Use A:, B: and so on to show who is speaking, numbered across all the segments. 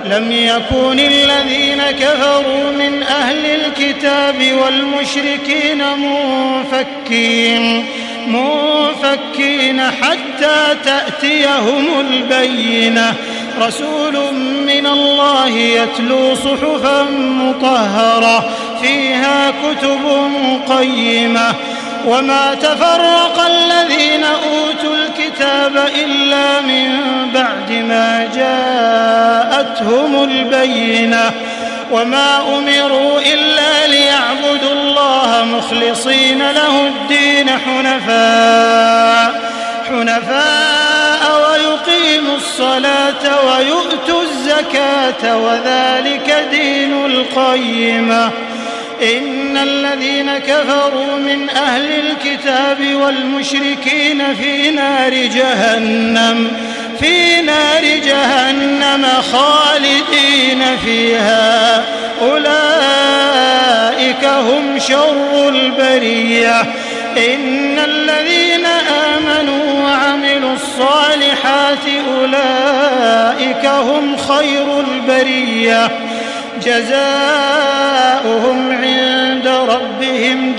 A: لم يكن الذين كفروا من أهل الكتاب والمشركين منفكين حتى تأتيهم البينة. رسول من الله يتلو صحفا مطهرة فيها كتب قيمة. وما تفرق الذين أوتوا الكتاب إلا من بعد ما جاءتهم البينة. وما أمروا إلا ليعبدوا الله مخلصين له الدين حنفاء ويقيموا الصلاة ويؤتوا الزكاة وذلك دين القيمة. إن الذين كفروا من أهل الكتاب والمشركين في نار جهنم خالدين فيها أولئك هم شر البرية. إن الذين آمنوا وعملوا الصالحات أولئك هم خير البرية. جزاؤهم عند ربهم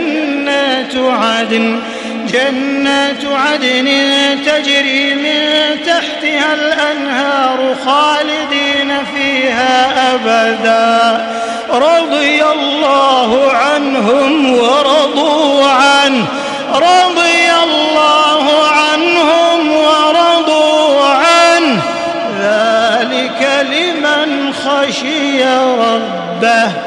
A: جنات عدن تجري من تحتها الأنهار خالدين فيها أبدا. رضي الله عنهم ورضوا عنه ذلك لمن خشي ربه.